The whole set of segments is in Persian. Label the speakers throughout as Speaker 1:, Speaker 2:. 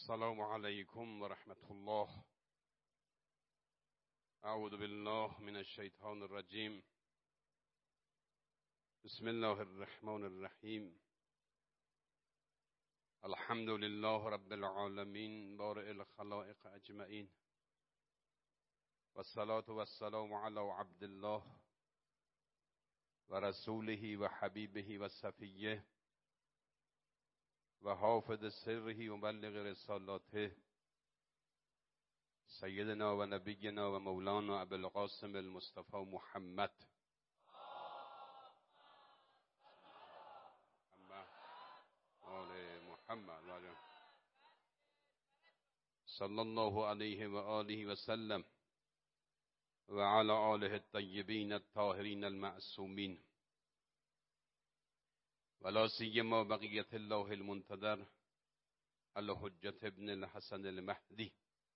Speaker 1: السلام عليكم ورحمة الله. أعوذ بالله من الشيطان الرجيم. بسم الله الرحمن الرحيم. الحمد لله رب العالمين بارئ الخلائق أجمعين، والصلاة والسلام على عبد الله ورسوله وحبيبه وصفيه وحافظ سره ومبلغ رسالاته سيدنا ونبينا ومولانا أبي القاسم المصطفى محمد محمد صلى الله عليه وآله وسلم وعلى آله الطيبين الطاهرين المعصومين، ولا سيما بقية الله المنتظر الحجة ابن الحسن المهدي.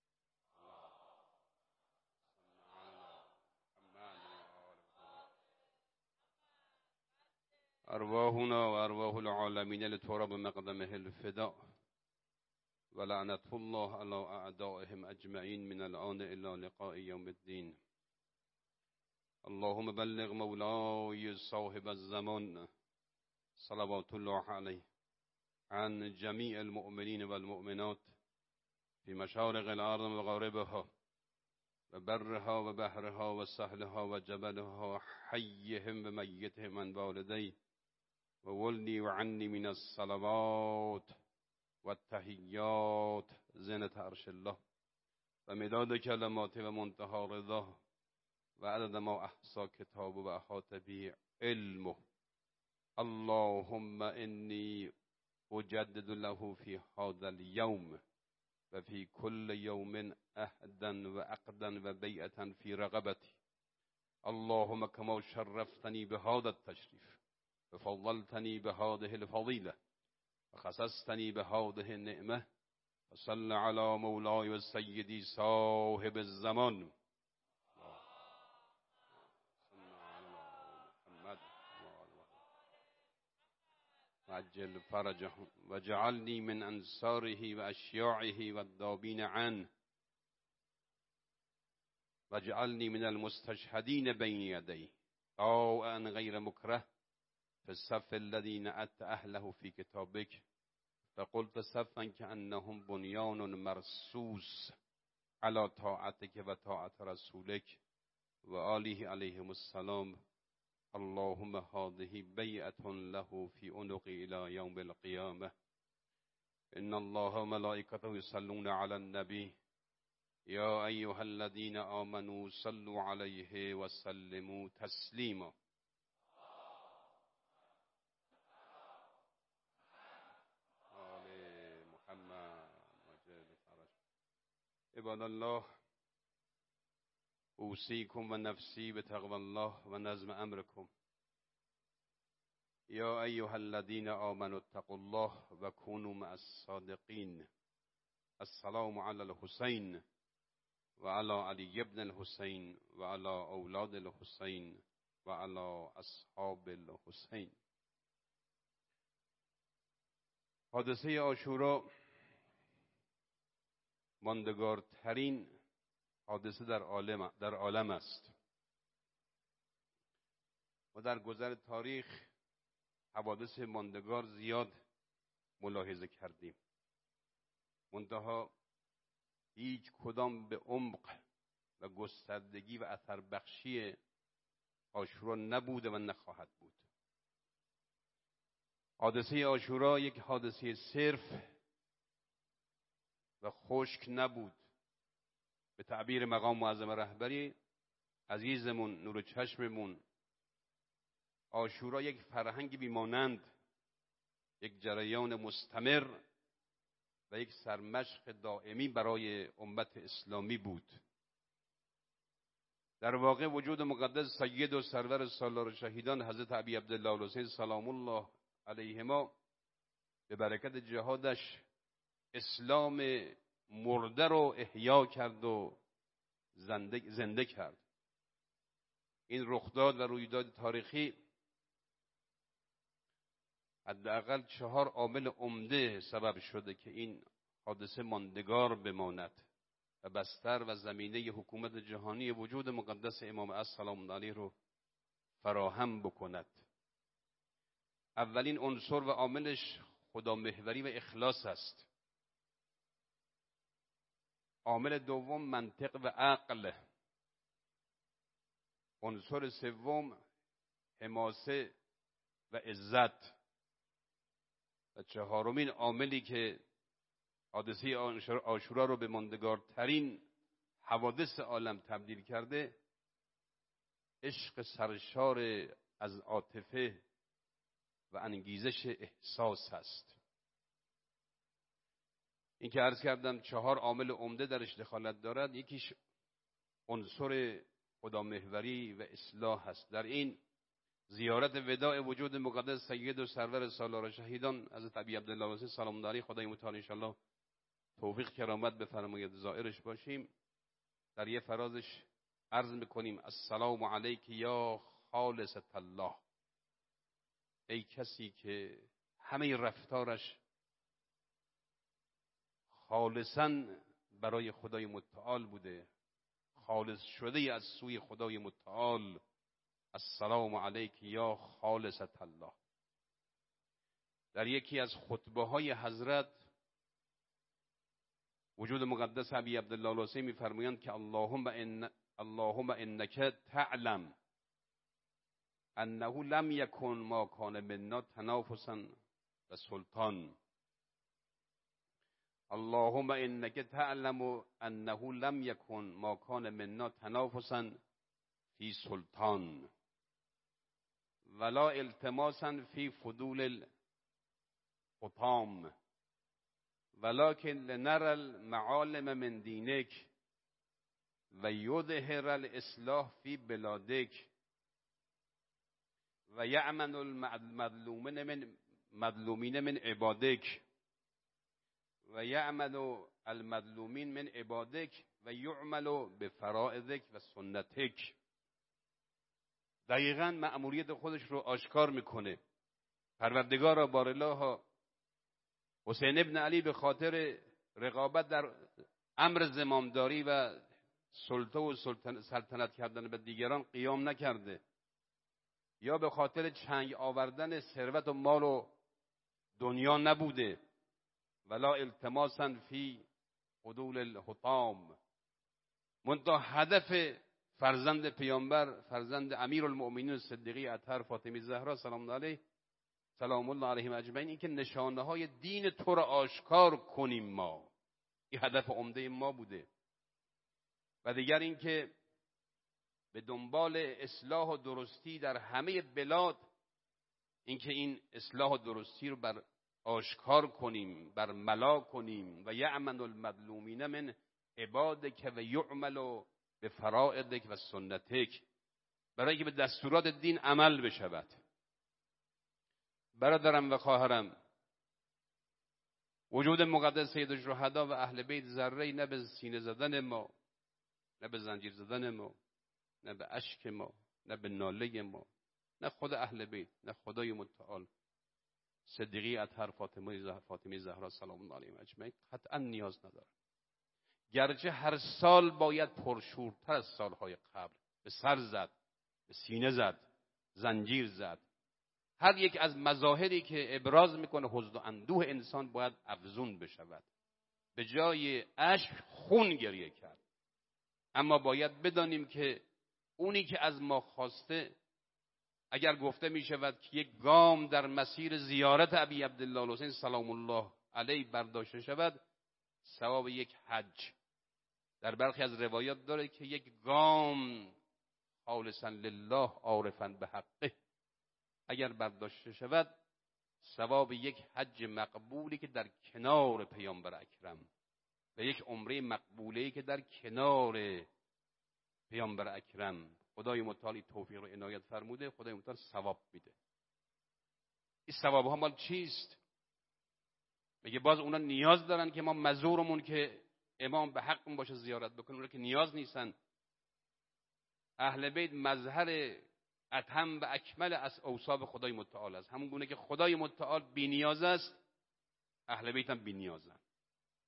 Speaker 1: أرواحنا وأرواح العالمين لتراب مقدمه الفداء، ولعنة الله على أعدائهم أجمعين من الآن إلى لقاء يوم الدين. اللهم بلغ مولاي صاحب الزمان صلوات الله عليه عن جميع المؤمنين والمؤمنات في مشارق الأرض ومغاربها وبرها وبحرها وسهلها وجبلها، حيهم وميتهم عن والديه وولني وعني من الصلوات والتحيات زينة عرش الله ومداد كلمات ومنتهى رضاه وعدد ما أحصى كتابه وأحاط به علمه. اللهم إني أجدد له في هذا اليوم وفي كل يوم أهدا وعقدا وبيئة في رغبتي. اللهم كما شرفتني بهذا التشريف وفضلتني بهذه الفضيلة وخصصتني بهذه النعمة، وصل على مولاي وسيدي صاحب الزمان وعجل فرجه وجعلني من أنصاره وأشياعه والذابين عنه، وجعلني من المستشهدين بين يديه طاوعا غير مكره في الصف الذي نعت أهله في كتابك، فقلت صفا كأنهم بنيان مرصوص على طاعتك وطاعة رسولك وآله عليهم السلام. اللهم هذه بيعة له في عنقي إلى يوم القيامة. إن الله وملائكته يصلون على النبي يا أيها الذين آمنوا صلوا عليه وسلموا تسليما. آل محمد عباد الله، أوصيكم ونفسي بتقوى الله ونظم أمركم. يا أيها الذين آمنوا اتقوا الله وكونوا مع الصادقين. السلام على الحسين وعلى علي بن الحسين وعلى أولاد الحسين وعلى أصحاب الحسين. حادثه عاشورا ماندگارترین حادثه در عالم است و در گذر تاریخ حوادث ماندگار زیاد ملاحظه کردیم، منتها هیچ کدام به عمق و گستردگی و اثر بخشی عاشورا نبوده و نخواهد بود. حادثه عاشورا یک حادثه صرف و خشک نبود. به تعبیر مقام معظم رهبری عزیزمون نور چشممون، عاشورا یک فرهنگ بیمانند، یک جریان مستمر و یک سرمشق دائمی برای امت اسلامی بود. در واقع وجود مقدس سید و سرور سالار شهیدان حضرت ابی عبدالله الحسین سلام الله علیهما به برکت جهادش اسلام مرده رو احیا کرد و زنده کرد. این رخداد و رویداد تاریخی حداقل 4 عامل عمده سبب شده که این حادثه ماندگار بماند و بستر و زمینه حکومت جهانی وجود مقدس امام عصر سلام الله علیه رو فراهم بکند. اولین عنصر و عاملش خدامحوری و اخلاص است. عامل دوم منطق و عقل. عنصر سوم حماسه و عزت. و چهارمین عاملی که حادثه عاشورا رو به ماندگارترین حوادث عالم تبدیل کرده، عشق سرشار از عاطفه و انگیزش احساس هست. این که عرض کردم 4 عامل عمده درش دخالت دارد. یکیش عنصر خدامحوری و اصلاح هست. در این زیارت وداع وجود مقدس سید و سرور سالار شهیدان حضرت ابی عبدالله الحسین سلام الله علیه، خدای متعال انشاءالله توفیق کرامت بفرماید زائرش باشیم. در یه فرازش عرض میکنیم السلام علیک یا خالصة الله، ای کسی که همه رفتارش خالصاً برای خدای متعال بوده، خالص شده از سوی خدای متعال. السلام علیک یا خالصة الله. در یکی از خطبه های حضرت وجود مقدس ابی عبدالله الحسین میفرمایند که اللهم انک تعلم انه لم یکن ما کان منا تنافسا و سلطان. اللهم انک تعلم انه لم یکن ما کان منا تنافسا فی سلطان ولا التماسا فی فضول الحطام ولكن لنرى المعالم من دینک و یظهر الاصلاح فی بلادک و یأمن المظلومین من عبادک و یأمن المظلومین من عبادک و یعمل بفرائضک و سنتک. دقیقاً مأموریت خودش رو آشکار میکنه. پروردگارا بارالله حسین ابن علی به خاطر رقابت در امر زمامداری و سلطه و سلطنت کردن به دیگران قیام نکرده، یا به خاطر چنگ آوردن ثروت و مال و دنیا نبوده. ولا التماسا فی فضول الحطام. منتها هدف فرزند پیامبر، فرزند امیرالمؤمنین صدیقه اطهر فاطمه زهرا سلام الله علیه سلام الله علیهم اجمعین، این که نشانه های دین تو را آشکار کنیم. ما این هدف عمده ما بوده. و دیگر این که به دنبال اصلاح و درستی در همه بلاد، این که این اصلاح و درستی رو بر آشکار کنیم، بر ملا کنیم. و یأمن المظلومین من عبادک و یعمل به فرائضک و سنتک، برای که به دستورات دین عمل بشود. برادرم و خواهرم، وجود مقدس سید الشهدا و اهل بیت ذره نه به سینه زدن ما، نه به زنجیر زدن ما، نه به اشک ما، نه به ناله ما، نه خود اهل بیت، نه خدای متعال صدیقه اطهر فاطمه زهرا سلام الله علیها اجمعین قطعا نیاز نداره. گرچه هر سال باید پرشورتر از سالهای قبل به سر زد، به سینه زد، زنجیر زد. هر یک از مظاهری که ابراز میکنه حزن و اندوه انسان باید افزون بشود. به جای اشک خون گریه کرد. اما باید بدانیم که اونی که از ما خواسته، اگر گفته می شود که یک گام در مسیر زیارت ابی عبدالله الحسین سلام الله علیه برداشته شود، ثواب یک حج. در برخی از روایات داره که یک گام خالصا لله عارفا به حقه اگر برداشته شود، ثواب یک حج مقبولی که در کنار پیامبر اکرم و یک عمره مقبولی که در کنار پیامبر اکرم خدای متعال توفیق و عنایت فرموده، خدای متعال ثواب میده. این ثواب ها مال چیست؟ میگه باز اونا نیاز دارن که ما مزورمون که امام به حق باشه زیارت بکنیم، اونا که نیاز نیستن. اهل بیت مظهر اتم و اکمل از اوصاف خدای متعال است. همون گونه که خدای متعال بی نیاز است، اهل بیت هم بی نیازن.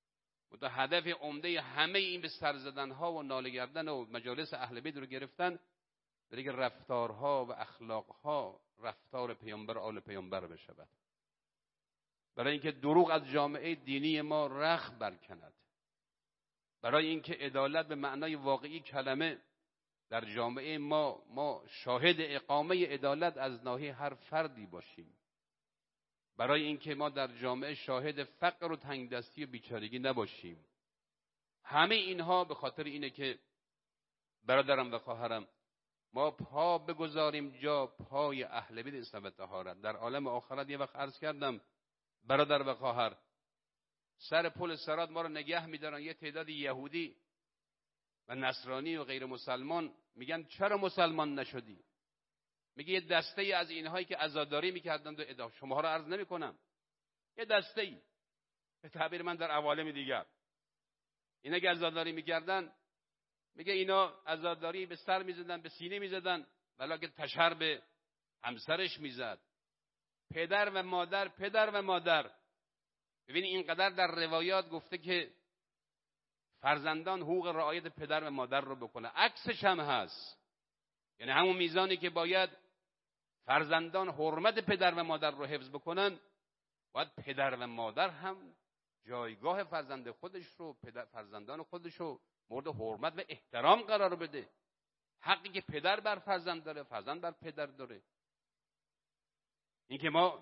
Speaker 1: هدف عمده همه این به سر زدن ها و ناله کردن و مجالس اهل بیت رو گرفتن برای که رفتارها و اخلاقها رفتار پیامبر آل پیامبر بشود، برای اینکه دروغ از جامعه دینی ما رخ برکند، برای اینکه عدالت به معنای واقعی کلمه در جامعه ما شاهد اقامه عدالت از ناحیه هر فردی باشیم، برای اینکه ما در جامعه شاهد فقر و تنگدستی و بیچارگی نباشیم. همه اینها به خاطر اینه که برادرم و خواهرم ما پا بگذاریم جا پای اهل بیت اسلام و طهارت. در عالم آخرت یه وقت عرض کردم برادر و خواهر، سر پل صراط ما رو نگه می‌دارن یه تعداد یهودی و نصرانی و غیر مسلمان، میگن چرا مسلمان نشدی؟ میگه یه دسته از اینهایی که عزاداری میکردند و ادعا، شما رو عرض نمیکنم، یه دسته ای به تعبیر من در عوالم دیگر، اینا که عزاداری میکردن، میگه اینا عزاداری به سر میزدن، به سینه میزدن، ولی تشر به همسرش میزد. پدر و مادر ببینید اینقدر در روایات گفته که فرزندان حقوق رعایت پدر و مادر رو بکنه، عکسش هم هست. یعنی همون میزانی که باید فرزندان حرمت پدر و مادر رو حفظ بکنن، باید پدر و مادر هم جایگاه فرزندان خودش رو مورد حرمت و احترام قرار بده. حقی که پدر بر فرزند داره، فرزند بر پدر داره. این که ما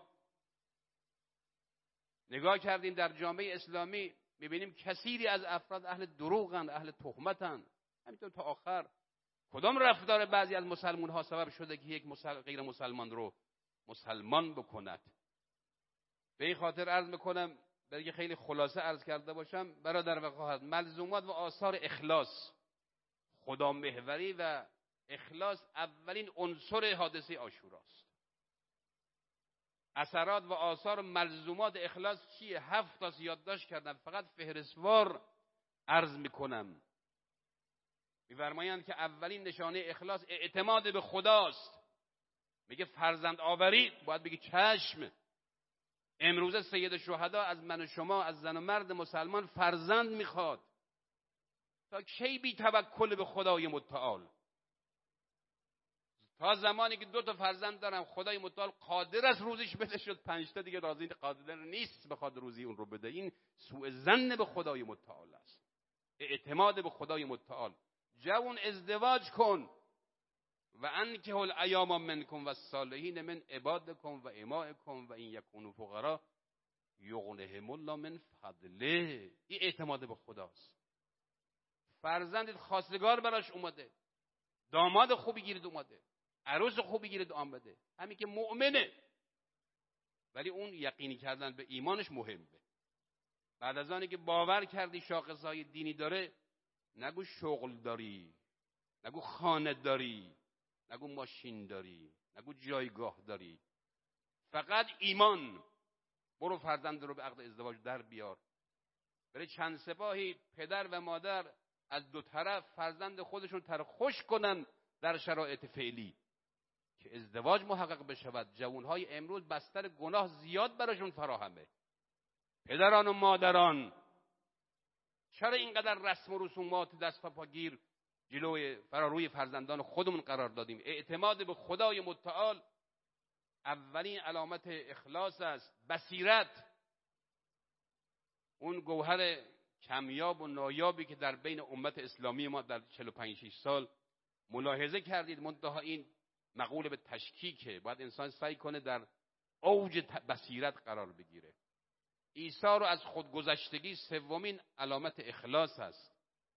Speaker 1: نگاه کردیم در جامعه اسلامی میبینیم کثیری از افراد اهل دروغن، اهل تهمتن. همینطور تا آخر کدام رفتار بعضی از مسلمان ها سبب شده که یک غیر مسلمان رو مسلمان بکند؟ به این خاطر عرض میکنم، برای خیلی خلاصه عرض کرده باشم برادر و خواهر، ملزومات و آثار اخلاص، خدا محوری و اخلاص اولین عنصر حادثه عاشوراست. اثرات و آثار ملزومات اخلاص چیه؟ 7 تا یادداشت کردم، فقط فهرستوار عرض میکنم. می‌فرمایند که اولین نشانه اخلاص اعتماد به خداست. میگه فرزند آوری، باید بگی چشم. امروزه سید شهدا از من و شما، از زن و مرد مسلمان فرزند میخواد. تا کی بی توکل به خدای متعال؟ تا زمانی که 2 تا فرزند دارم، خدای متعال قادر است روزیش بده، شد 5 تا دیگه راضی قادر نیست بخواد روزی اون رو بده. این سوء ظن به خدای متعال است. اعتماد به خدای متعال. جوان ازدواج کن و انکحوا الایام منکم و الصالحین من عبادکم و امائکم و این یکونوا فقراء یغنیهم الله من فضله. این اعتماد به خداست. فرزندت خواستگار براش اومده، داماد خوبی گیرد اومده، عروس خوبی گیرد آمده، همین که مؤمنه، ولی اون یقینی کردن به ایمانش مهمه. بعد از آنی که باور کردی شاخصهای دینی داره، نگو شغل داری، نگو خانه داری، نگو ماشین داری، نگو جایگاه داری، فقط ایمان. برو فرزند رو به عقد ازدواج در بیار. برای چند سپاهی پدر و مادر از 2 طرف فرزند خودشون خوش کنن در شرایط فعلی که ازدواج محقق بشود. جوانهای امروز بستر گناه زیاد براشون فراهمه. پدران و مادران، چرا اینقدر رسم و رسومات دست و پاگیر جلوی فراروی فرزندان خودمون قرار دادیم؟ اعتماد به خدای متعال اولین علامت اخلاص است. بصیرت، اون گوهر کمیاب و نایابی که در بین امت اسلامی ما در 45-6 سال ملاحظه کردید، منتها این مقوله به تشکیکه. باید انسان سعی کنه در اوج بصیرت قرار بگیره. ایثار از خودگذشتگی سومین علامت اخلاص است.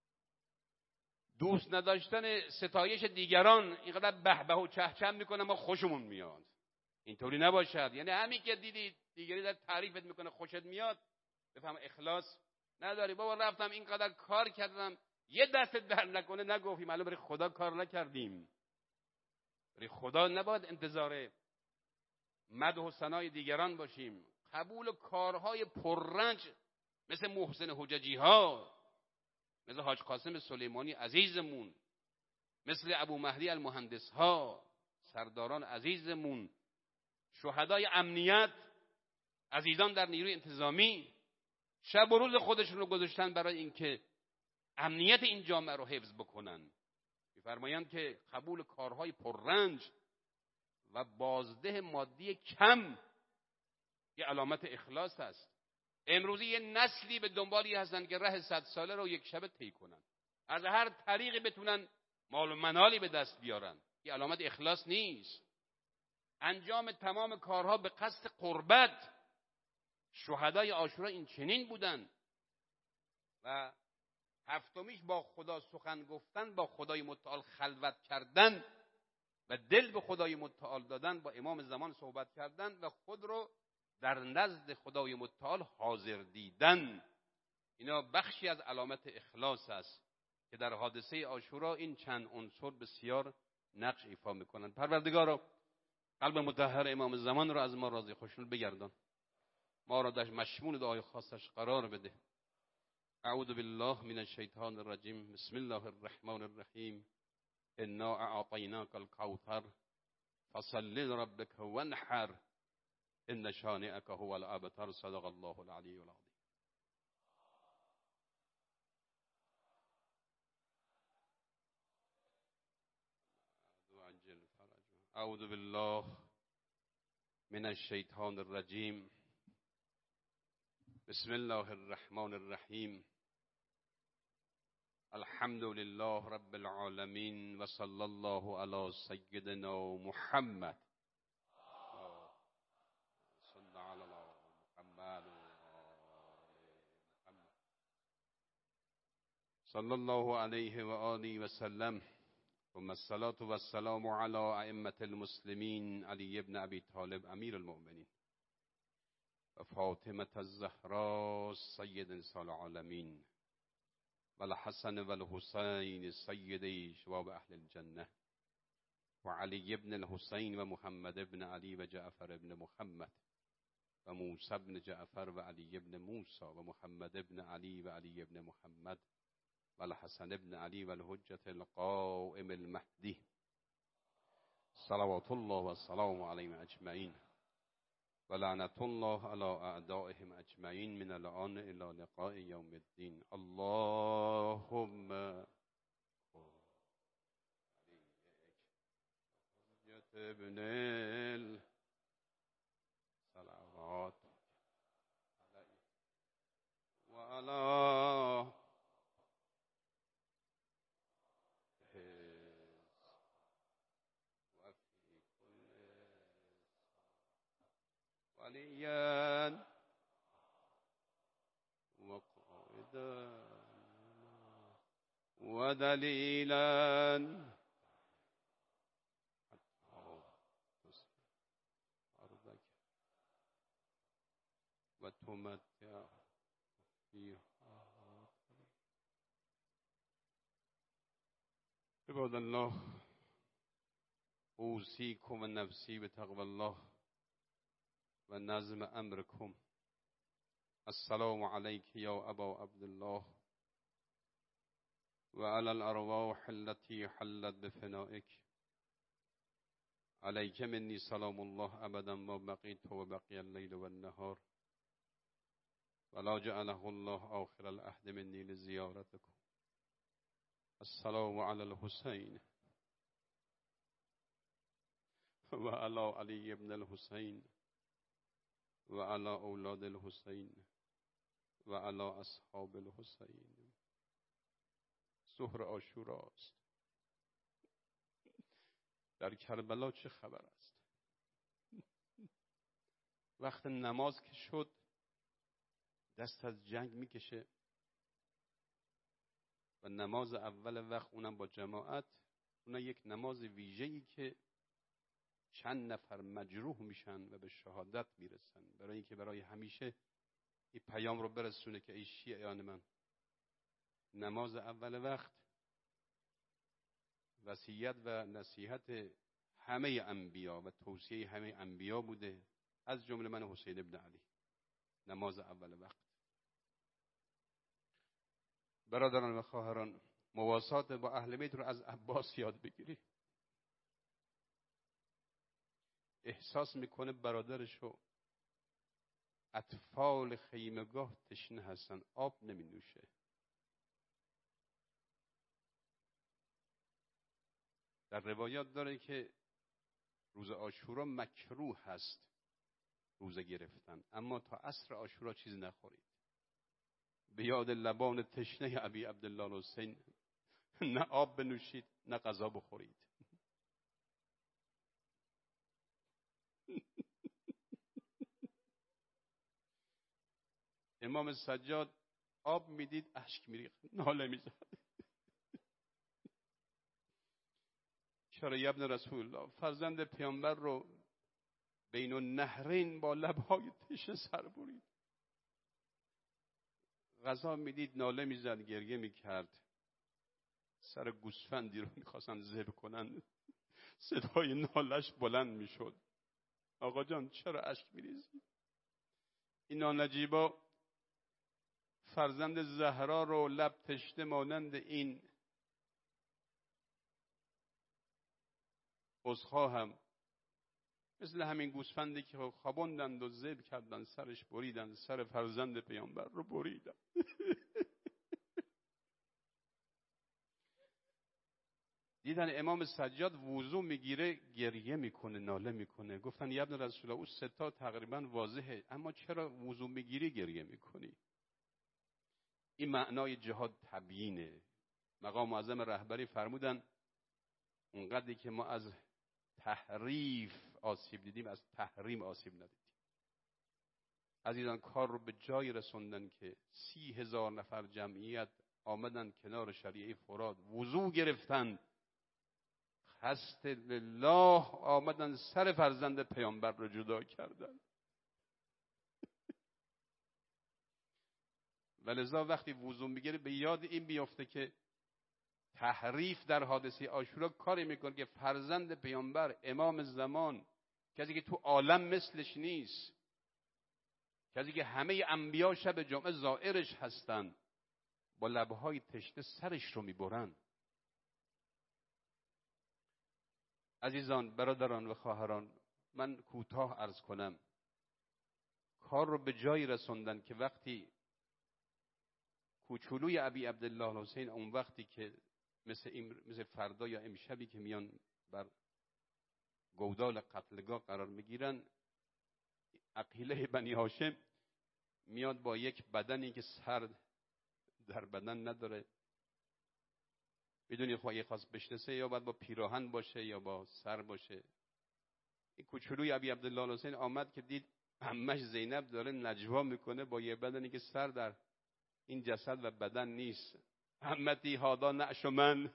Speaker 1: دوست نداشتن ستایش دیگران، اینقدر به به و چهچه میکنه ما خوشمون میاد. اینطوری نباشد. یعنی همین که دیدی دیگری در تعریفت میکنه خوشت میاد، بفهم اخلاص نداری. بابا رفتم اینقدر کار کردم، یه دست در نکنه نگفتیم معلوم برای خدا کار نکردیم. برای خدا نباید انتظار مدح و ثنای دیگران باشیم. قبول کارهای پررنج مثل محسن حججی ها، مثل حاج قاسم سلیمانی عزیزمون، مثل ابو مهدی المهندس ها، سرداران عزیزمون، شهدای امنیت، عزیزان در نیروی انتظامی، شب و روز خودشون رو گذاشتن برای اینکه امنیت این جامعه رو حفظ بکنن. می‌فرمایند که قبول کارهای پررنج و بازده مادی کم یه علامت اخلاص است. امروزی یه نسلی به دنبالی هستن که ره 100 ساله رو یک شبه طی کنن، از هر طریقی بتونن مال و منالی به دست بیارن. یه علامت اخلاص نیست. انجام تمام کارها به قصد قربت. شهدای عاشورا این چنین بودن. و هفتمیش با خدا سخن گفتن، با خدای متعال خلوت کردن و دل به خدای متعال دادن، با امام زمان صحبت کردن و خود رو در نزد خدای متعال حاضر دیدن. اینا بخشی از علامت اخلاص است که در حادثه عاشورا این چند عنصر بسیار نقش ایفا میکنند. پروردگارا قلب مطهر امام زمان رو از ما راضی خوشنود بگردان، ما را در مشمول دعای خاصش قرار بده. اعوذ بالله من الشیطان الرجیم. بسم الله الرحمن الرحیم. انا اعطیناک الکوثر فصل لربک وانحر ان شانئک هو الابتر. صدق الله العلی العظیم. اعوذ بالله من الشیطان الرجیم. بسم الله الرحمن الرحیم. الحمد لله رب العالمین و صلی الله علی سیدنا محمد. صلی الله علیه و آله و سلم. ثم الصلاة والسلام على ائمة المسلمین علی ابن ابی طالب امیر المؤمنین و فاطمة الزهراء سید نساء العالمین و الحسن و الحسین سیدی شباب اهل الجنه و علی ابن الحسین و محمد ابن علی و جعفر ابن محمد و موسی ابن جعفر و علی ابن موسی و محمد ابن علی و علی ابن محمد و الحسن ابن علی و الحجة القائم المهدی صلوات الله و سلام علیهم اجمعین و لعنت الله علی اعدائهم اجمعین من الان الی لقاء یوم الدین. اللهم ابن الصلوات و علی وليا وقائدا ودليلا أرضك وتمتع فيها. عباد الله اوصيكم ونفسي بتقوى الله و نظم امرکم. السلام علیک یا ابا عبدالله و علی الارواح التي حلت بفنائک. علیک منی سلام الله ابدا ما بقیت و بقی اللیل و النهار ولا جعله الله آخر العهد منی لزیارتکم. السلام علی الحسین و علی علی ابن الحسین و علی اولاد الحسین و علی اصحاب الحسین. ظهر عاشورا است. در کربلا چه خبر است؟ وقت نماز که شد دست از جنگ میکشه و نماز اول وقت، اونم با جماعت، اونم یک نماز ویژه‌ای که چند نفر مجروح میشن و به شهادت میرسن، برای اینکه برای همیشه این پیام رو برسونه که ای شیعیان من، نماز اول وقت وصیت و نصیحت همه انبیا و توصیه همه انبیا بوده، از جمله من حسین ابن علی. نماز اول وقت. برادران و خواهران، مواسات با اهل بیت رو از عباس یاد بگیری. احساس میکنه برادرشو اطفال خیمگاه تشنه هستن، آب نمی نوشه. در روایات داره که روز عاشورا مکروه هست روزه گرفتن، اما تا عصر عاشورا چیز نخورید. به یاد لبان تشنه ابی عبدالله الحسین نه آب بنوشید نه غذا بخورید. امام سجاد آب میدید اشک میریخت، ناله میزد. چرا یا ابن رسول الله، فرزند پیامبر رو بین النهرین با لبهای تشنه سر برید. غذا میدید ناله میزد، گریه میکرد. سر گوسفندی رو میخواستن ذبح کنن، صدای نالش بلند میشد. آقا جان چرا اشک میریزی؟ این نانجیبا فرزند زهرا رو لب تشنه مانند این عذرخواهم، مثل همین گوسفندی که خوابوندند و ذبح کردن، سرش بریدن، سر فرزند پیامبر رو بریدن. دیدن امام سجاد وضو میگیره گریه میکنه، ناله میکنه. گفتن یا ابن رسول الله، اون ستا تقریبا واضحه، اما چرا وضو میگیری گریه میکنی؟ این معنای جهاد تبیینه. مقام معظم رهبری فرمودن اونقدری که ما از تحریف آسیب دیدیم از تحریم آسیب ندیدیم. عزیزان کار رو به جای رسوندن که 30,000 نفر جمعیت آمدن کنار شریعه فرات، وضو گرفتن، خست لله آمدن سر فرزند پیامبر رو جدا کردن. ولذا وقتی وضو میگیره به یاد این بیافته که تحریف در حادثه عاشورا کاری میکنه که فرزند پیامبر، امام زمان، کسی که تو عالم مثلش نیست، کسی که همه انبیا شب جمعه زائرش هستن، با لبهای تشنه سرش رو میبرن. عزیزان، برادران و خواهران، من کوتاه عرض کنم، کار رو به جایی رسوندن که وقتی کوچولوی ابی عبدالله الحسین، اون وقتی که مثل فردا یا امشبی که میان بر گودال قتلگاه قرار میگیرن، عقیله بنی هاشم میاد با یک بدنی که سر در بدن نداره، بدونی خواهی خواست بشناسه، یا باید با پیراهن باشه یا با سر باشه. این کوچولوی ابی عبدالله الحسین آمد که دید عمش زینب داره نجوا میکنه با یه بدنی که سر در این جسد و بدن نیست. عمتی هادا نعش من.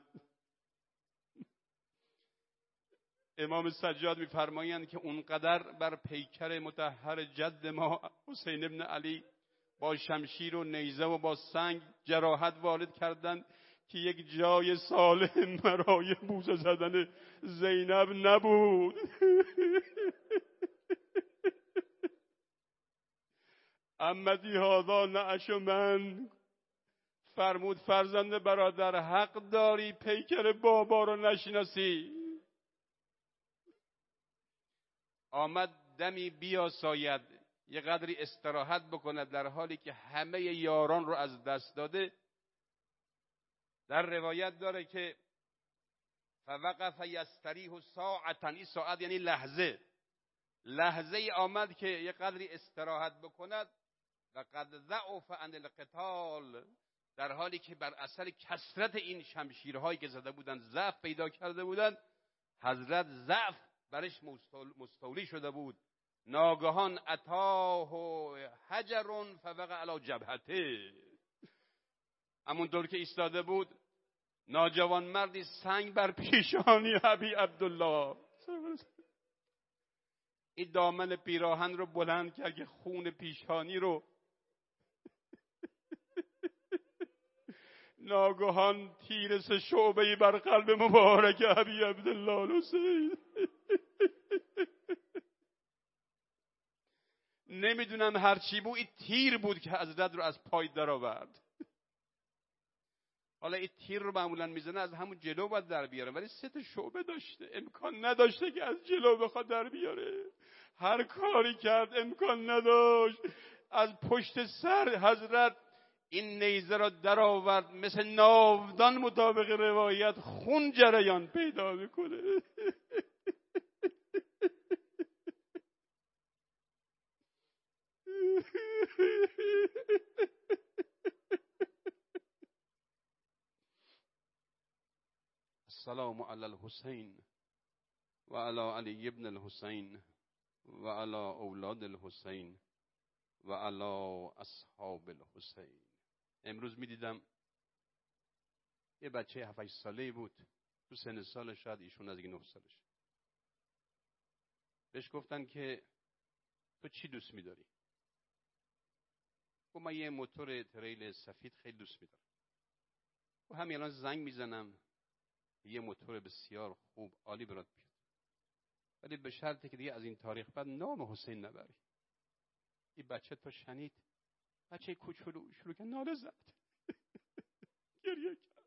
Speaker 1: امام سجاد میفرمایند که اونقدر بر پیکر مطهر جد ما حسین ابن علی با شمشیر و نیزه و با سنگ جراحت وارد کردند که یک جای سالم برای بوسه زدن زینب نبود. عمتی هادا نعش من. فرمود فرزند برادر، حق داری پیکر بابا رو نشناسی. آمد دمی بیاساید، یه قدری استراحت بکند، در حالی که همه یاران رو از دست داده. در روایت داره که فوقف یستریح ساعتا، این ساعت یعنی لحظه، لحظه ای آمد که یه قدری استراحت بکند. و قد ضعف عن القتال، در حالی که بر اثر کثرت این شمشیرهایی که زده بودند ضعف پیدا کرده بودند. حضرت ضعف برش مستولی شده بود. ناگهان اتاه حجر فوقع علی جبهته، همونطور که ایستاده بود ناجوان مردی سنگ بر پیشانی ابی عبدالله، این دامن پیراهن رو بلند کرد که خون پیشانی رو ناگهان تیر 3 شعبه‌ای بر قلب مبارک ابی عبدالله الحسین. نمیدونم هرچی بود این تیر بود که حضرت رو از پای در آورد. حالا این تیر رو معمولا میزنه از همون جلو باید در بیاره، ولی 3 شعبه داشته، امکان نداشته که از جلو بخواد در بیاره. هر کاری کرد امکان نداشت. از پشت سر حضرت این نیزه را در آورد، مثل ناودان مطابق روایت خون جریان پیدا میکنه. السلام علی الحسین و علی علی ابن الحسین و علی اولاد الحسین و علی اصحاب الحسین. امروز میدیدم یه بچه 7-8 ساله‌ای بود، تو سن سال شاید ایشون از 9 سالش. بهش گفتن که تو چی دوست می‌داری؟ گفت من یه موتور تریل سفید خیلی دوست می‌دارم. و همین الان زنگ میزنم یه موتور بسیار خوب عالی برات بیاد، ولی به شرطی که دیگه از این تاریخ بعد نام حسین نبری. این بچه تا شنید، بچه کوچولو شروع که ناله زد، گریه کرد.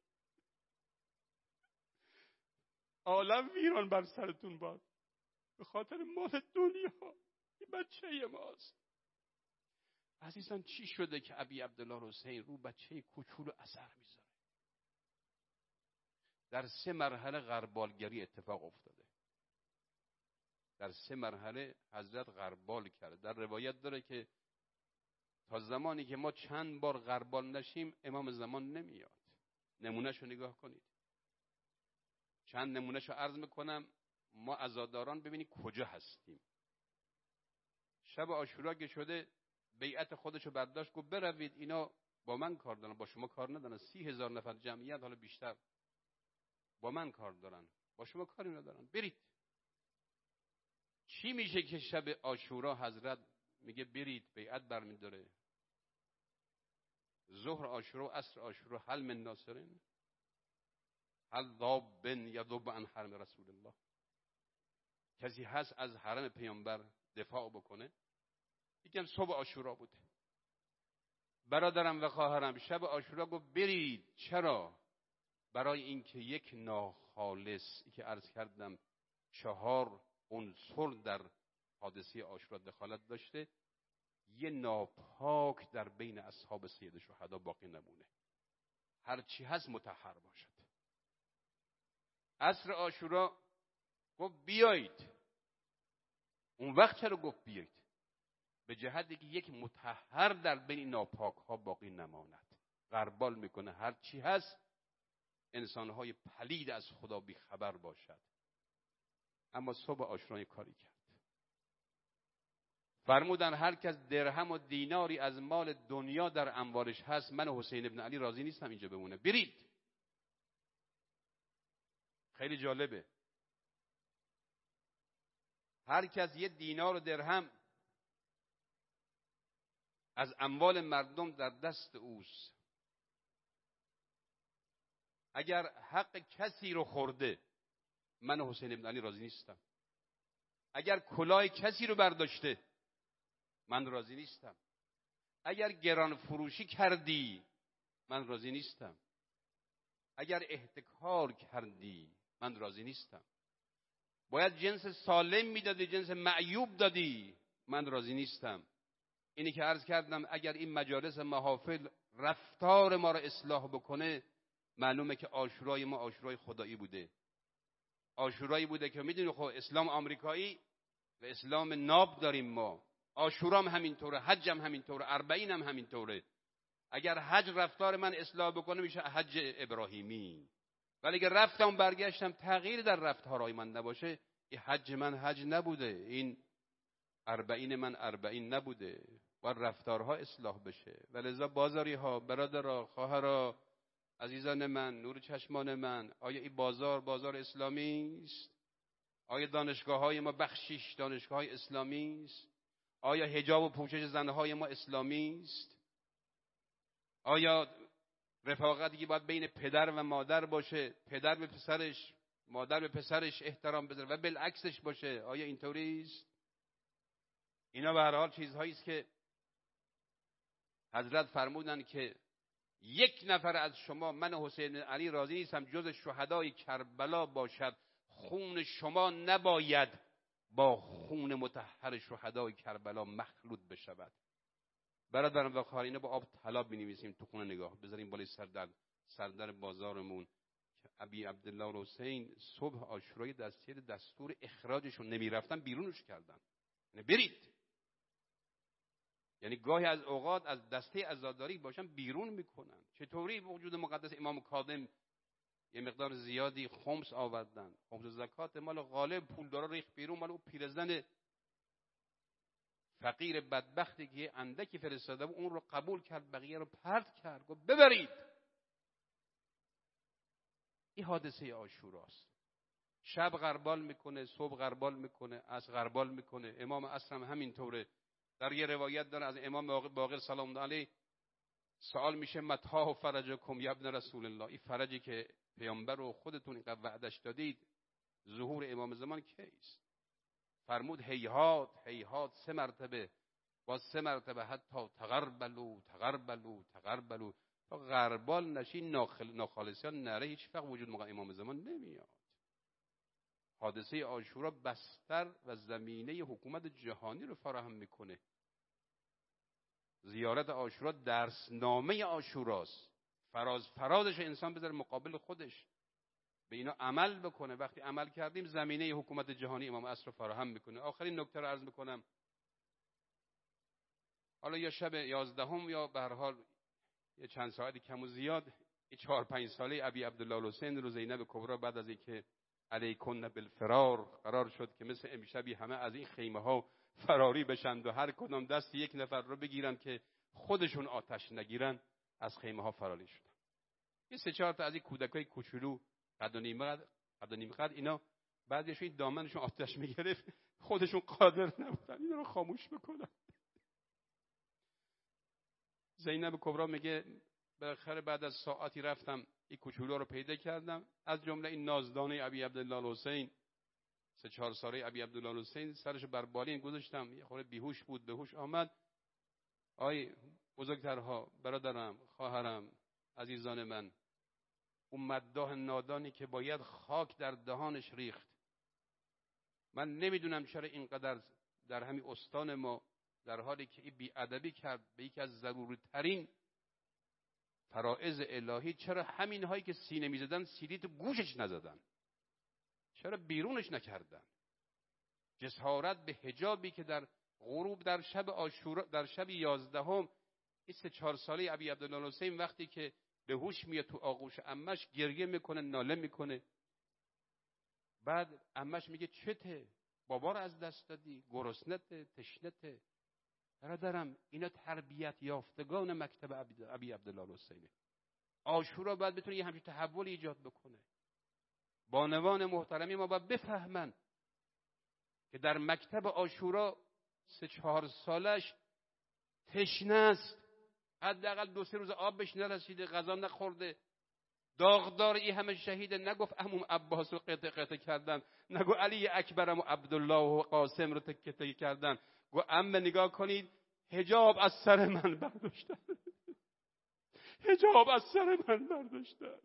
Speaker 1: عالم ویران بر سرتون باد به خاطر مال دنیا. این بچه ماست. عزیزان چی شده که ابی عبدالله حسین رو بچه کوچولو اثر میذاره؟ در 3 مرحله غربالگری اتفاق افتاده. در 3 مرحله حضرت غربال کرده. در روایت داره که تا زمانی که ما چند بار غربال نشیم امام زمان نمیاد. نمونهشو نگاه کنید. چند نمونهشو عرض میکنم، ما عزاداران ببینید کجا هستیم. شب عاشورا که شده بیعت خودشو برداشت، گفت بروید اینا با من کار دارن، با شما کار ندارن. 30,000 نفر جمعیت، حالا بیشتر، با من کار دارن، با شما کاری ندارن، برید. چی میشه که شب عاشورا حضرت میگه برید، بیعت برمیداره؟ ظهر عاشورا و عصر عاشورا هل من ناصرین؟ هل ضاب یذب عن حرم رسول الله؟ کسی هست از حرم پیامبر دفاع بکنه؟ یکم صبح عاشورا بوده. برادرم و خواهرم شب عاشورا گفت برید. چرا؟ برای اینکه یک ناخالص که عرض کردم 4 عنصر در حادثه عاشورا دخالت داشته، یه ناپاک در بین اصحاب سید شهدا باقی نمونه. هر چی هست مطهر باشد. عصر عاشورا گفت بیایید. اون وقت چرا گفت بیایید؟ به جهتی که یک مطهر در بین ناپاک ها باقی نماند. غربال میکنه هر چی هست انسانهای پلید از خدا بی خبر باشد. اما صبح عاشورا کاری کرد. فرمودن هر کس درهم و دیناری از مال دنیا در انبارش هست، من حسین ابن علی راضی نیستم اینجا بمونه، برید. خیلی جالبه. هر کس یه دینار و درهم از اموال مردم در دست اوست، اگر حق کسی رو خورده، من حسین ابن علی راضی نیستم. اگر کلاه کسی رو برداشته، من راضی نیستم. اگر گران فروشی کردی، من راضی نیستم. اگر احتکار کردی، من راضی نیستم. باید جنس سالم میدادی، جنس معیوب دادی، من راضی نیستم. اینی که عرض کردم اگر این مجالس محافل رفتار ما را اصلاح بکنه، معلومه که عاشورای ما عاشورای خدایی بوده. عاشورایی بوده که میدونی خب اسلام آمریکایی و اسلام ناب داریم ما. عاشورا هم همینطوره، حج هم همینطوره، 40 هم همینطوره. اگر حج رفتار من اصلاح بکنه میشه حج ابراهیمی. ولی اگر رفتم برگشتم تغییر در رفتارهای من نباشه، این حج من حج نبوده، این 40 من 40 نبوده. باید رفتارها اصلاح بشه. ولذا بازاری ها، برادرها، خواهرها، عزیزان من، نور چشمان من، آیا این بازار اسلامی است؟ آیا دانشگاه های ما بخشیش دانشگاه های اسلامی است؟ آیا حجاب و پوشش زنهای ما اسلامی است؟ آیا رفاقتی که باید بین پدر و مادر باشه، پدر به پسرش، مادر به پسرش احترام بذاره و بالعکسش باشه، آیا اینطوری است؟ اینا به هر حال چیزهایی است که حضرت فرمودن که یک نفر از شما، من حسین بن علی راضی نیستم جز شهدای کربلا باشد. خون شما نباید با خون مطهر شهدای کربلا مخلوط بشود. برادران و خواهران، با آب طلا بنویسیم تو خونه نگاه بذاریم بالای سردر بازارمون که ابی عبدالله الحسین صبح عاشورای دستور اخراجشون نمیرفتن، بیرونش کردن. یعنی برید. یعنی گاهی از اوقات از دسته عزاداری باشن بیرون میکنن. چطوری به وجود مقدس امام کاظم یه مقدار زیادی خمس آوردن، خمس زکات مال غالب پولدارا ریخت بیرون، مال اون پیرزن فقیر بدبختی که اندکی فرستاده بود اون رو قبول کرد، بقیه رو پرت کرد، گفت ببرید. این حادثه عاشوراست. شب غربال میکنه، صبح غربال میکنه، عصر غربال میکنه. امام عصر هم همینطوره. در یه روایت داره از امام باقر سلام الله علیه سوال میشه متى فرجکم یا ابن رسول الله، این فرجی که پیامبر رو خودتون اینقدر وعدش دادید ظهور امام زمان کیست؟ فرمود هیهات هیهات 3 مرتبه، با 3 مرتبه حتی تغربلوا تغربلوا تغربلوا، تا غربال نشین ناخالصیان نره هیچ وقت وجود امام زمان نمیاد. حادثه عاشورا بستر و زمینه حکومت جهانی رو فراهم میکنه. زیارت عاشورا درسنامه عاشوراست. فرازش انسان بذاره مقابل خودش، به اینا عمل بکنه. وقتی عمل کردیم زمینه حکومت جهانی امام عصر رو فراهم میکنه. آخرین نکته رو عرض میکنم، حالا یا شب 11 یا به هر حال یه چند ساعتی کم و زیاد، این 4-5 ساله ابی عبدالله الحسین رو زینب کبرا بعد از اینکه علیکن بالفرار قرار شد که مثل امشبی همه از این خیمه ها فراری بشند و هر کدام دست یک نفر رو بگیرن که خودشون آتش نگیرن، از خیمه ها فراری شدن. این 3-4 تا از این کودکای کوچولو قد و نیم قد اینا بعضیشون دامنشون آتش میگرفت، خودشون قادر نبودن اینا رو خاموش بکنن. زینب کبرا میگه بالاخره بعد از ساعتی رفتم این کوچولو رو پیدا کردم، از جمله این نازدانه ابی عبدالله الحسین 3-4 ساله ابی عبدالله الحسین، سرش بر بالین گذاشتم، یه خورده بیهوش بود، به هوش آمد. آی بزرگترها، برادرم، خواهرم، عزیزان من، اون مداح نادانی که باید خاک در دهانش ریخت. من نمیدونم چرا اینقدر در همین استان ما در حالی که این بی‌ادبی کرد به یکی از ضروری ترین فرائض الهی، چرا همین هایی که سینه میزدن سیلی تو گوشش نزدن؟ چرا بیرونش نکردن؟ جسارت به حجابی که در غروب در شب عاشورا در شب 11 این 3-4 ساله ابی عبدالله الحسین وقتی که به هوش میاد تو آغوش عمش گریه میکنه، ناله میکنه. بعد عمش میگه چته؟ بابا رو از دست دادی، گرسنته، تشنته. برادرم اینا تربیت یافتگان مکتب ابی عبدالله الحسینه. عاشورا باید بتونه یه همچین تحول ایجاد بکنه. بانوان محترمی ما باید بفهمن که در مکتب عاشورا 3-4 سالش تشنه است، حداقل 2-3 روز آب بهش نرسیده، غذا نخورده، داغدار این همه شهیده. نگفت عموم عباس رو قطع کردن، نگو علی اکبرم و عبدالله و قاسم رو تکه کردن، گو عمه نگاه کنید حجاب از سر من برداشتن. حجاب از سر من برداشتن.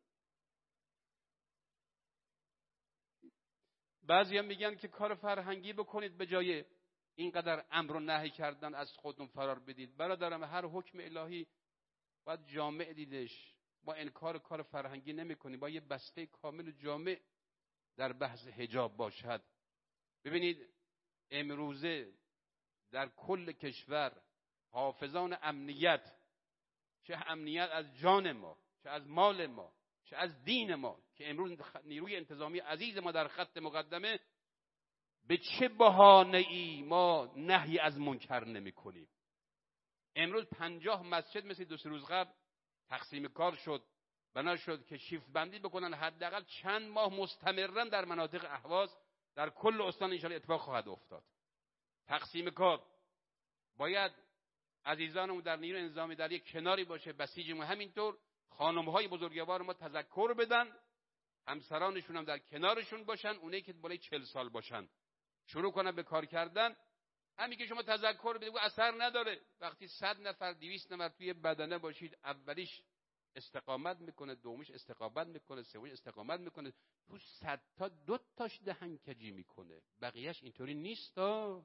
Speaker 1: بعضی هم میگن که کار فرهنگی بکنید به جای اینقدر امر و نهی کردن از خودتون فرار بدید. برادرم، هر حکم الهی باید جامع دیدش. با انکار کار فرهنگی نمی کنیم، با یه بسته کامل و جامع در بحث حجاب باشد. ببینید امروزه در کل کشور حافظان امنیت، چه امنیت از جان ما، چه از مال ما، چه از دین ما، که امروز نیروی انتظامی عزیز ما در خط مقدمه، به چه بهانه‌ای ما نهی از منکر نمی کنیم؟ امروز 50 مسجد مثل 2-3 روز قبل تقسیم کار شد، بنا شد که شیفت بندی بکنن، حداقل چند ماه مستمرا در مناطق اهواز در کل استان انشاءالله اتفاق خواهد افتاد. تقسیم کار باید عزیزانمون در نیروی انتظامی در یک کناری باشه، بسیجمون همینطور، خانم‌های بزرگوار ما تذکر بدن، همسرانشون هم در کنارشون باشن، اونایی که بالای 40 سال باشن شروع کنن به کار کردن. همین که شما تذکر بدید اثر نداره. وقتی 100 نفر 200 نفر توی بدنه باشید، اولیش استقامت میکنه، دومیش استقامت میکنه، سومیش استقامت میکنه، تو 100 تا 2 تاش دهنکجی میکنه، بقیهش اینطوری نیست.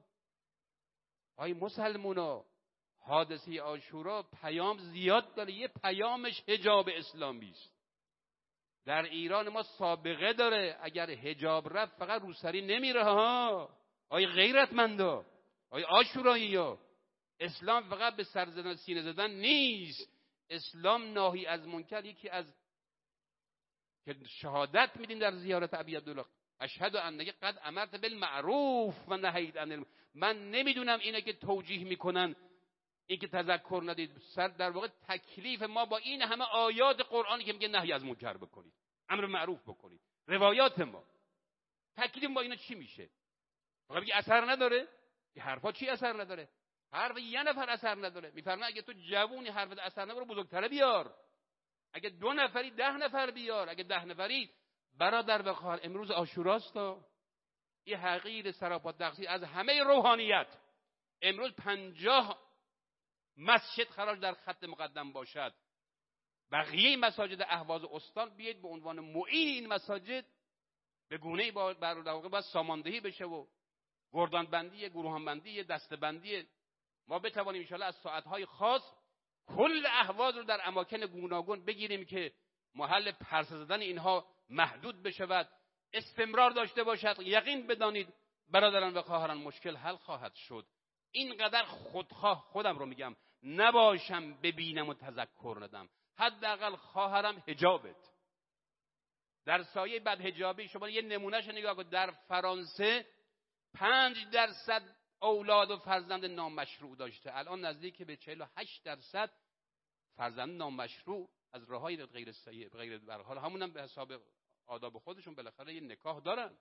Speaker 1: آی مسلمونا، حادثه عاشورا پیام زیاد داره. یه پیامش حجاب اسلامی است. در ایران ما سابقه داره، اگر حجاب رفت فقط روسری نمیره ها. آی غیرتمندا، آی عاشورایی‌ها، اسلام فقط به سر زدن سینه زدن نیست. اسلام ناهی از منکر، یکی از که شهادت میدیم در زیارت ابی عبدالله، اشهد انک قد امرت بالمعروف و نهیت عن المنکر. من نمیدونم اینا که توجیه میکنن این که تذکر ندید، سر در واقع تکلیف ما با این همه آیات قرآنی که میگه نهی از منکر بکنید، امر معروف بکنید، روایات ما، تکلیف با اینا چی میشه؟ فقط بگی اثر نداره؟ این حرفا چی اثر نداره؟ حرف یه نفر اثر نداره. میفرمه اگه تو جوونی حرفت اثر نداره بزرگتره بیار، اگه 2 نفری 10 نفر بیار، اگه 10 نفری برادر بخوار. امروز عاشوراست، این حقیر سراپا تقصیر از همه روحانیت. امروز 50 مسجد خراج در خط مقدم باشد، بقیه مساجد اهواز استان بیاید به عنوان معین این مساجد به گونه‌ای در واقع باید ساماندهی بشه و گردان بندی، گروهان بندی، دسته بندی، ما بتوانیم ان شاءالله از ساعت‌های خاص کل اهواز رو در اماکن گوناگون بگیریم که محل پرسه زدن اینها محدود بشود، استمرار داشته باشد. یقین بدانید برادران و خواهران مشکل حل خواهد شد. اینقدر خودخواه، خودم رو میگم، نباشم ببینم و تذکر ندم. حداقل خواهرم حجابت در سایه بدحجابی. شما یه نمونهش نگاه کن، در فرانسه 5% اولاد و فرزند نامشروع داشته، الان نزدیک به 48% فرزند نامشروع از راههای غیر صحیح، غیر در حال همونم به حساب آداب خودشون بالاخره یه نکاح دارن.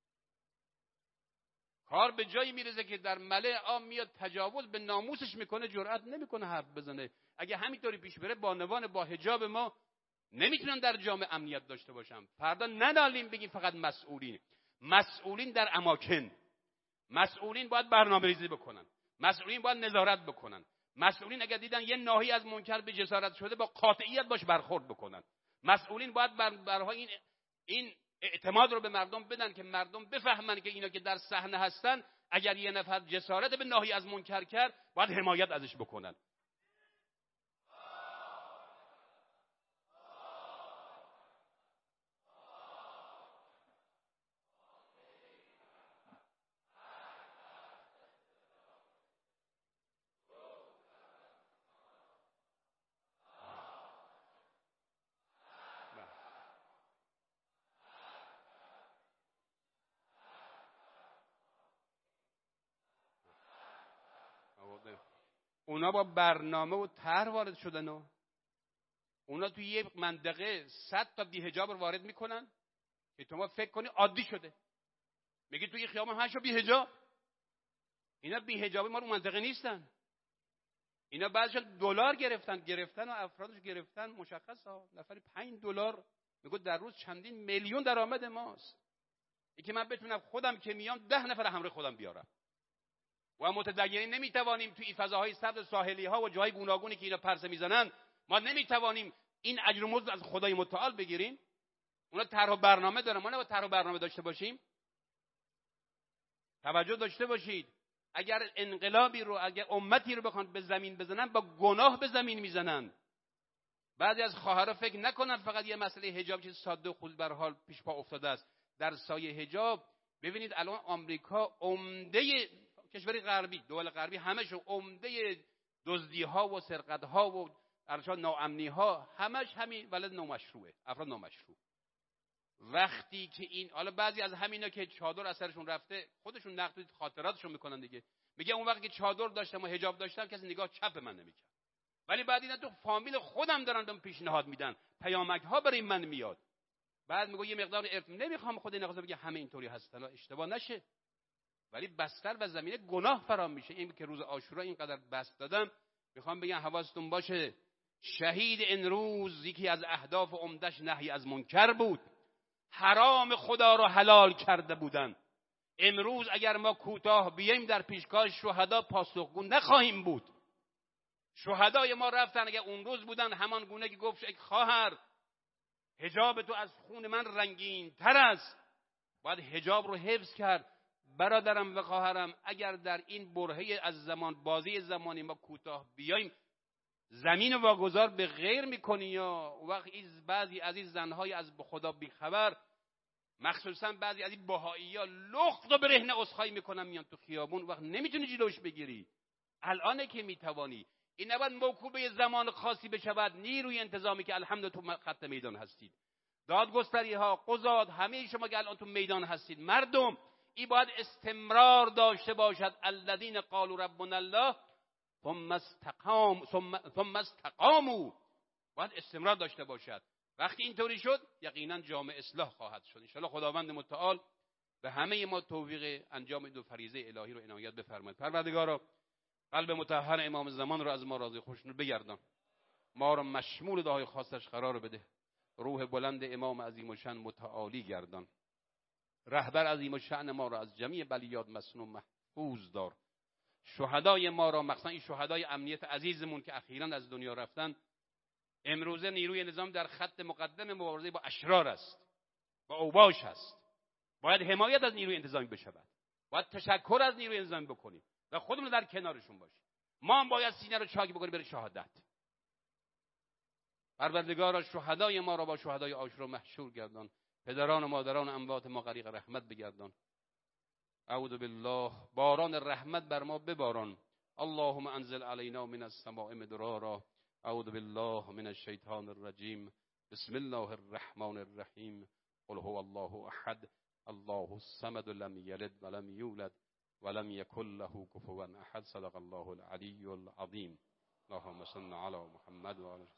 Speaker 1: کار به جایی میرسه که در ملأ عام میاد تجاوز به ناموسش میکنه، جرئت نمیکنه حرف بزنه. اگه همینطوری پیش بره بانوان با حجاب ما نمیتونن در جامعه امنیت داشته باشن. فردا ننالیم بگیم فقط مسئولین در اماکن، مسئولین باید برنامه‌ریزی بکنن، مسئولین باید نظارت بکنن، مسئولین اگر دیدن یه ناهی از منکر به جسارت شده با قاطعیت باش برخورد بکنن. مسئولین باید برها این اعتماد رو به مردم بدن که مردم بفهمن که اینا که در صحنه هستن اگر یه نفر جسارت به ناهی از منکر کرد باید حمایت ازش بکنن. اونا با برنامه و طرح وارد شدن، اونا توی یه منطقه 100 تا بی‌حجاب رو وارد میکنن که تو ما فکر کنی عادی شده. میگی توی خیابان هشت بی‌حجاب. اینا بی‌حجابی ما رو منطقه نیستن. اینا بعضیشون دلار گرفتن و افرادش گرفتن، مشخصه نفری $5 میگه در روز چندین میلیون درآمد ماست. اینکه من بتونم خودم که میام 10 نفر همراه خودم بیارم. و متدینین نمیتوانیم توی فضاهای سبز ساحلی ها و جاهای گوناگونی که اینا پرسه میزنن، ما نمیتوانیم این اجر و مزد از خدای متعال بگیریم. اونا طرح و برنامه دارن، ما نباید طرح و برنامه داشته باشیم؟ توجه داشته باشید، اگر انقلابی رو، اگر امتی رو بخوان به زمین بزنن با گناه به زمین میزنن. بعضی از خواهرها فکر نکنن فقط یه مسئله حجاب چیز ساده و خود به حال پیش پا افتاده است. در سایه حجاب ببینید الان آمریکا عمده کشوری غربی، دول غربی همش عمده دزدی ها و سرقت ها و ارشاد ناامنی ها همش همین ولد نامشروعه، افراد نامشروع. وقتی که این حالا بعضی از همینا که چادر اثرشون رفته خودشون نقد خاطراتشون میکنن دیگه، میگه اون وقتی که چادر داشتم و حجاب داشتم کسی نگاه چپ من نمیکرد، ولی بعد اینا تو فامیل خودم دارن بهم پیشنهاد میدن، پیامک ها برای من میاد. بعد میگه یه مقدار نمیخوام خود این بگه همه اینطوری هستن، اشتباه نشه، ولی بستر و زمینه گناه فرام میشه. این که روز عاشورا اینقدر بست دادم، میخوام بگم حواستون باشه، شهید این روز یکی از اهداف عمدش نهی از منکر بود، حرام خدا رو حلال کرده بودن. امروز اگر ما کوتاه بیایم در پیشگاه شهدا پاسخگو نخواهیم بود. شهدای ما رفتن، اگر اون روز بودن همان گونه که گفت ای خواهر حجاب تو از خون من رنگین تر است، باید حجاب رو حفظ کرد. برادرم و خواهرم، اگر در این برهه از زمان، بازی زمانی ما کوتاه بیایم، زمین واگذار به غیر میکنی. یا وقت بعضی از این زنهای از خدا بیخبر، مخصوصا بعضی از این بهائی‌ها، لخت و برهنه عذرخواهی میکنن میان تو خیابون، وقت نمیتونی جلوش بگیری. الانه که میتوانی. این نباید موکوبه زمان خاصی بشود. نیروی انتظامی که الحمدلله تو خط میدان هستید، دادگستری ها، قضات، همه شما که الان تو میدان هستید، مردم، این باید استمرار داشته باشد. الذین قالوا ربنا الله ثم استقاموا، باید استمرار داشته باشد. وقتی اینطوری شد یقینا جامعه اصلاح خواهد شد. ان شاءالله خداوند متعال به همه ما توفیق انجام دو فریضه الهی رو عنایت بفرماید. پروردگارا قلب مطهر امام زمان رو از ما راضی خوشنود بگردان، ما رو مشمول دعای خاصش قرار بده. روح بلند امام عظیم الشأن متعالی گردان. رهبر عظیم الشأن ما را از جمیع بلیات مسنون محفوظ دار. شهدای ما را، مخصوصا این شهدای امنیت عزیزمون که اخیراً از دنیا رفتن، امروزه نیروی نظام در خط مقدم مبارزه با اشرار است، با اوباش است. باید حمایت از نیروی انتظامی بشود، باید تشکر از نیروی انتظامی بکنیم و خودمون در کنارشون باشیم. ما هم باید سینه رو چاک بکنیم برای شهادت. پروردگارا شهدای ما را با شهدای عاشورا محشور گردان. پدران و مادران اموات ما غریق رحمت بگردان. اعوذ بالله، باران رحمت بر ما بباران. اللهم انزل علینا من السماء مدرارا. اعوذ بالله من الشیطان الرجیم. بسم الله الرحمن الرحیم. قل هو الله احد الله الصمد لم یلد ولم یولد ولم یکن له کفوا احد. صدق الله العلی العظیم. اللهم صل علی محمد و آل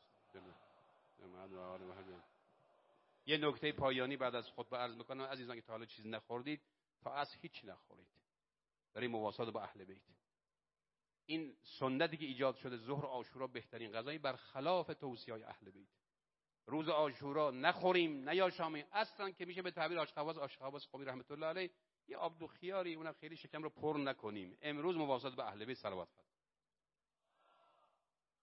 Speaker 1: محمد. یه نکته پایانی بعد از خطبه عرض میکنم. عزیزان که تا حالا چیز نخوردید، تا از هیچ نخورید، برای مواسات با اهل بیت. این سنتی که ایجاد شده، ظهر عاشورا بهترین غذای برخلاف توصیه‌های اهل بیت. روز عاشورا نخوریم، نیاشامیم اصلا، که میشه به تعبیر آشخواز قمی رحمت الله علیه یه آب دو خیاری، اونم خیلی شکم رو پر نکنیم. امروز مواسات با اهل بیت صلوات